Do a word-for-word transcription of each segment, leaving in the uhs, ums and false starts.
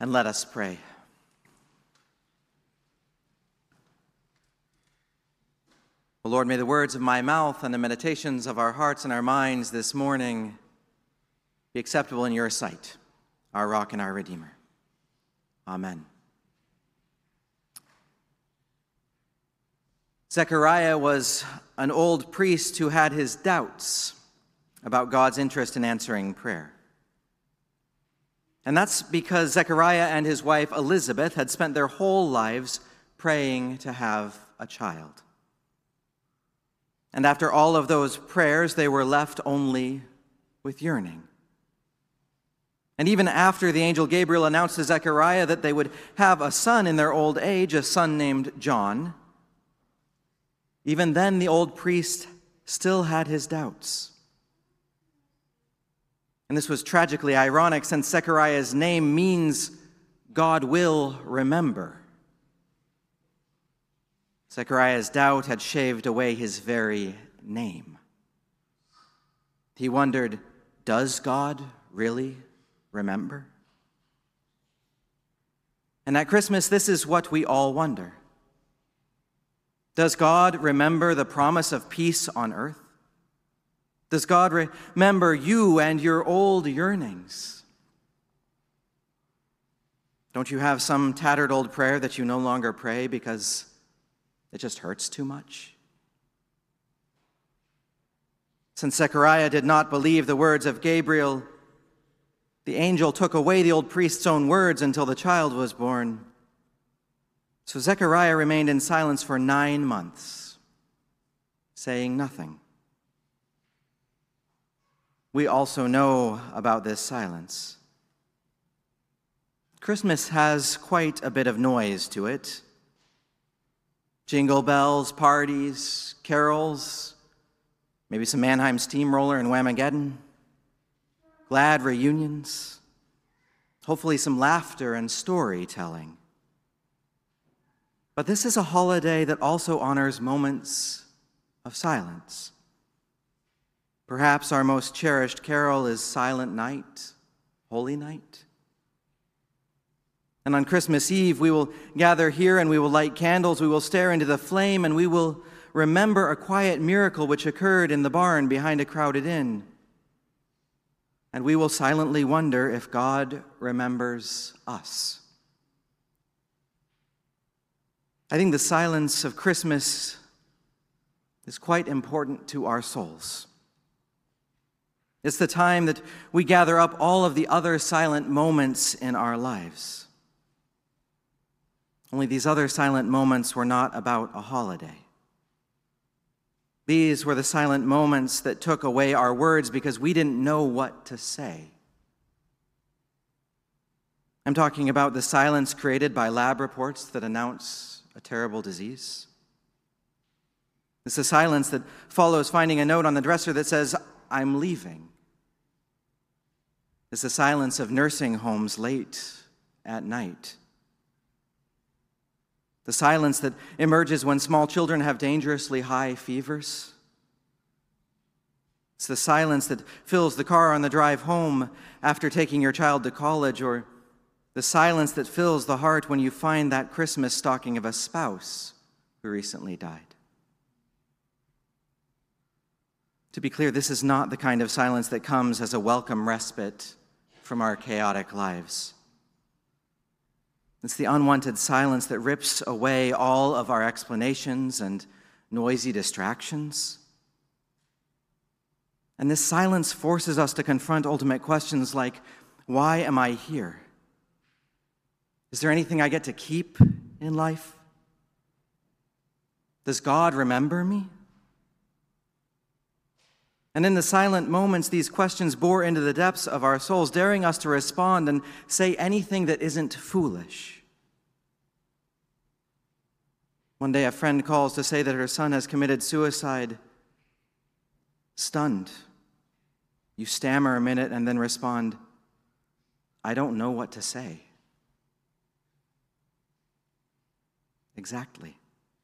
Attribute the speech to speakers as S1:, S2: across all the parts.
S1: And let us pray. O Lord, may the words of my mouth and the meditations of our hearts and our minds this morning be acceptable in your sight, our rock and our Redeemer. Amen. Zechariah was an old priest who had his doubts about God's interest in answering prayer. And that's because Zechariah and his wife Elizabeth had spent their whole lives praying to have a child. And after all of those prayers, they were left only with yearning. And even after the angel Gabriel announced to Zechariah that they would have a son in their old age, a son named John, even then the old priest still had his doubts. And this was tragically ironic, since Zechariah's name means God will remember. Zechariah's doubt had shaved away his very name. He wondered, does God really remember? And at Christmas, this is what we all wonder. Does God remember the promise of peace on earth? Does God remember you and your old yearnings? Don't you have some tattered old prayer that you no longer pray because it just hurts too much? Since Zechariah did not believe the words of Gabriel, the angel took away the old priest's own words until the child was born. So Zechariah remained in silence for nine months, saying nothing. We also know about this silence. Christmas has quite a bit of noise to it. Jingle bells, parties, carols, maybe some Mannheim Steamroller and Whamageddon, glad reunions, hopefully some laughter and storytelling. But this is a holiday that also honors moments of silence. Perhaps our most cherished carol is Silent Night, Holy Night. And on Christmas Eve, we will gather here and we will light candles, we will stare into the flame, and we will remember a quiet miracle which occurred in the barn behind a crowded inn. And we will silently wonder if God remembers us. I think the silence of Christmas is quite important to our souls. It's the time that we gather up all of the other silent moments in our lives. Only these other silent moments were not about a holiday. These were the silent moments that took away our words because we didn't know what to say. I'm talking about the silence created by lab reports that announce a terrible disease. It's the silence that follows finding a note on the dresser that says, "I'm leaving." It's the silence of nursing homes late at night. The silence that emerges when small children have dangerously high fevers. It's the silence that fills the car on the drive home after taking your child to college, or the silence that fills the heart when you find that Christmas stocking of a spouse who recently died. To be clear, this is not the kind of silence that comes as a welcome respite from our chaotic lives. It's the unwanted silence that rips away all of our explanations and noisy distractions. And this silence forces us to confront ultimate questions like, why am I here? Is there anything I get to keep in life? Does God remember me? And in the silent moments, these questions bore into the depths of our souls, daring us to respond and say anything that isn't foolish. One day, a friend calls to say that her son has committed suicide. Stunned, you stammer a minute and then respond, "I don't know what to say." Exactly.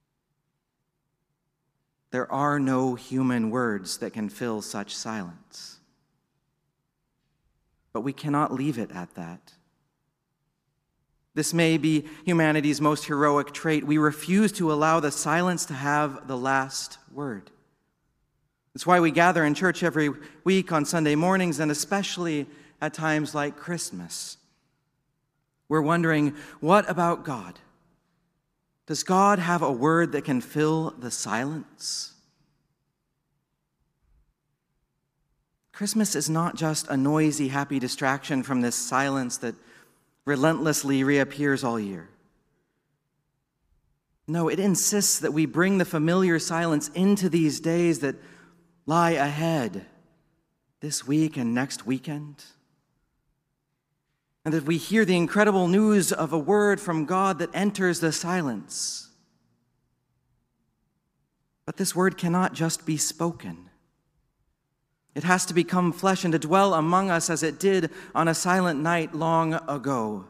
S1: There are no human words that can fill such silence. But we cannot leave it at that. This may be humanity's most heroic trait. We refuse to allow the silence to have the last word. That's why we gather in church every week on Sunday mornings, and especially at times like Christmas. We're wondering, what about God? Does God have a word that can fill the silence? Christmas is not just a noisy, happy distraction from this silence that relentlessly reappears all year. No, it insists that we bring the familiar silence into these days that lie ahead, this week and next weekend. And that we hear the incredible news of a word from God that enters the silence. But this word cannot just be spoken. It has to become flesh and to dwell among us as it did on a silent night long ago.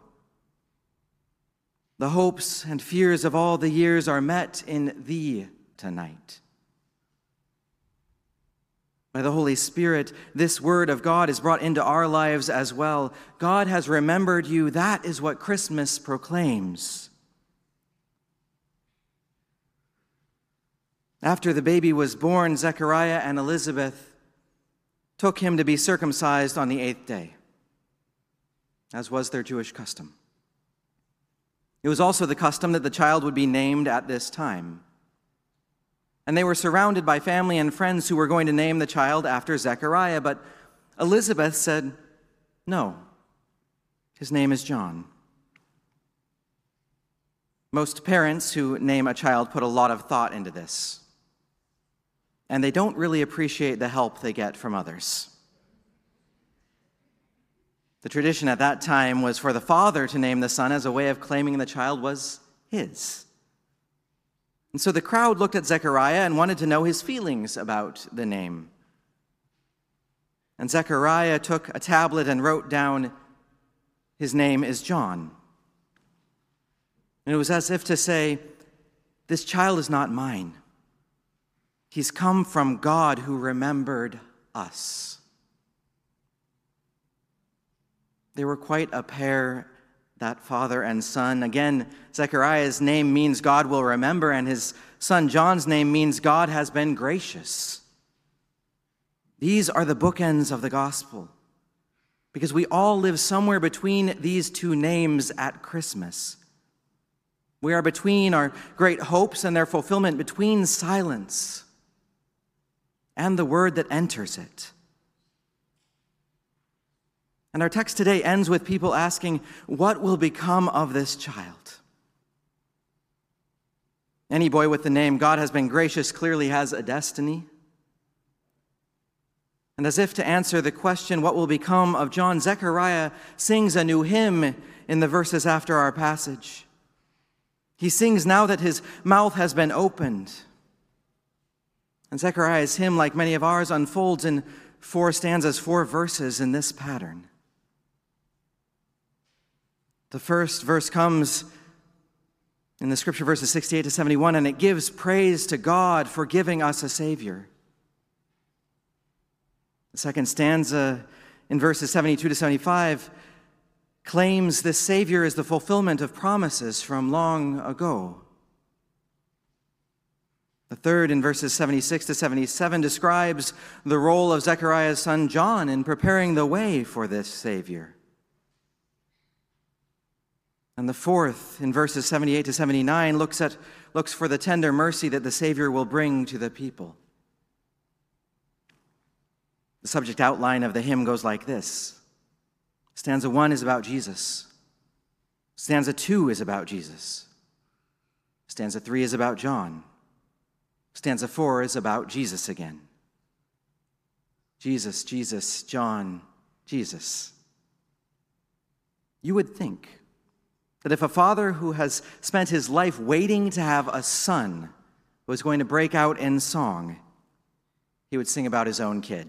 S1: The hopes and fears of all the years are met in thee tonight. By the Holy Spirit, this word of God is brought into our lives as well. God has remembered you. That is what Christmas proclaims. After the baby was born, Zechariah and Elizabeth took him to be circumcised on the eighth day, as was their Jewish custom. It was also the custom that the child would be named at this time. And they were surrounded by family and friends who were going to name the child after Zechariah, but Elizabeth said, no, his name is John. Most parents who name a child put a lot of thought into this, and they don't really appreciate the help they get from others. The tradition at that time was for the father to name the son as a way of claiming the child was his. And so the crowd looked at Zechariah and wanted to know his feelings about the name. And Zechariah took a tablet and wrote down, his name is John. And it was as if to say, this child is not mine. He's come from God who remembered us. They were quite a pair, that father and son. Again, Zechariah's name means God will remember, and his son John's name means God has been gracious. These are the bookends of the gospel, because we all live somewhere between these two names at Christmas. We are between our great hopes and their fulfillment, between silence and the word that enters it. And our text today ends with people asking, what will become of this child? Any boy with the name God has been gracious clearly has a destiny. And as if to answer the question, what will become of John, Zechariah sings a new hymn in the verses after our passage. He sings now that his mouth has been opened. And Zechariah's hymn, like many of ours, unfolds in four stanzas, four verses in this pattern. The first verse comes in the scripture verses sixty-eight to seventy-one, and it gives praise to God for giving us a Savior. The second stanza in verses seventy-two to seventy-five claims this Savior is the fulfillment of promises from long ago. The third, in verses seventy-six to seventy-seven, describes the role of Zechariah's son John in preparing the way for this Savior. And the fourth, in verses seventy-eight to seventy-nine, looks at looks for the tender mercy that the Savior will bring to the people. The subject outline of the hymn goes like this. Stanza one is about Jesus. Stanza two is about Jesus. Stanza three is about John. Stanza four is about Jesus again. Jesus, Jesus, John, Jesus. You would think that if a father who has spent his life waiting to have a son was going to break out in song, he would sing about his own kid.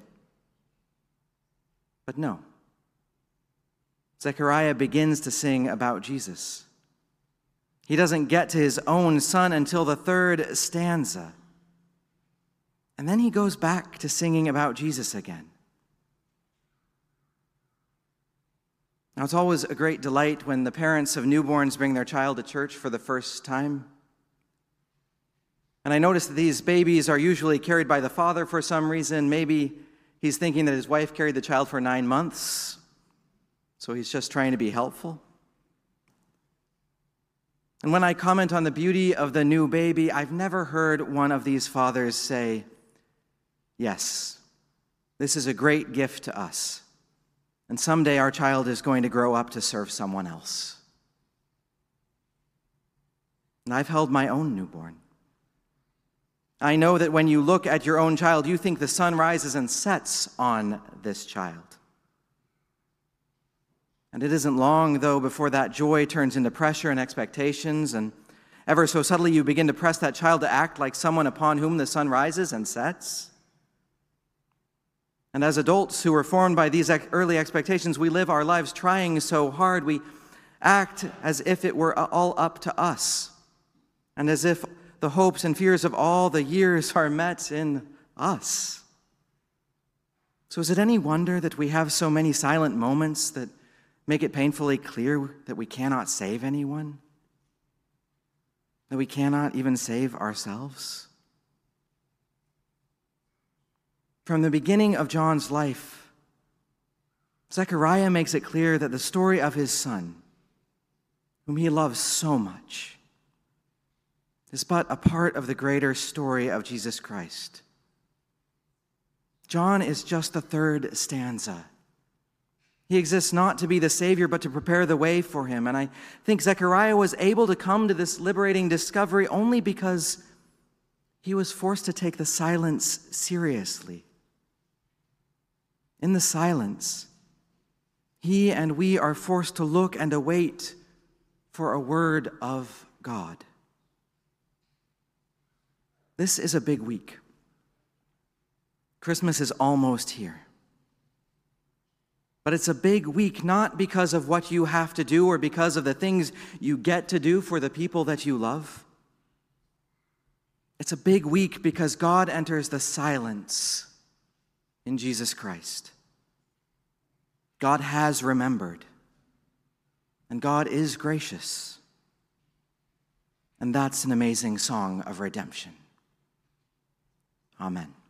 S1: But no. Zechariah begins to sing about Jesus. He doesn't get to his own son until the third stanza. And then he goes back to singing about Jesus again. Now, it's always a great delight when the parents of newborns bring their child to church for the first time. And I notice that these babies are usually carried by the father for some reason. Maybe he's thinking that his wife carried the child for nine months, so he's just trying to be helpful. And when I comment on the beauty of the new baby, I've never heard one of these fathers say, "Yes, this is a great gift to us, and someday our child is going to grow up to serve someone else." And I've held my own newborn. I know that when you look at your own child, you think the sun rises and sets on this child. And it isn't long, though, before that joy turns into pressure and expectations, and ever so subtly you begin to press that child to act like someone upon whom the sun rises and sets. And as adults who were formed by these early expectations, we live our lives trying so hard. We act as if it were all up to us, and as if the hopes and fears of all the years are met in us. So is it any wonder that we have so many silent moments that make it painfully clear that we cannot save anyone? That we cannot even save ourselves? From the beginning of John's life, Zechariah makes it clear that the story of his son, whom he loves so much, is but a part of the greater story of Jesus Christ. John is just the third stanza. He exists not to be the Savior, but to prepare the way for him. And I think Zechariah was able to come to this liberating discovery only because he was forced to take the silence seriously. In the silence, he and we are forced to look and await for a word of God. This is a big week. Christmas is almost here. But it's a big week not because of what you have to do or because of the things you get to do for the people that you love. It's a big week because God enters the silence in Jesus Christ. God has remembered, and God is gracious. And that's an amazing song of redemption. Amen.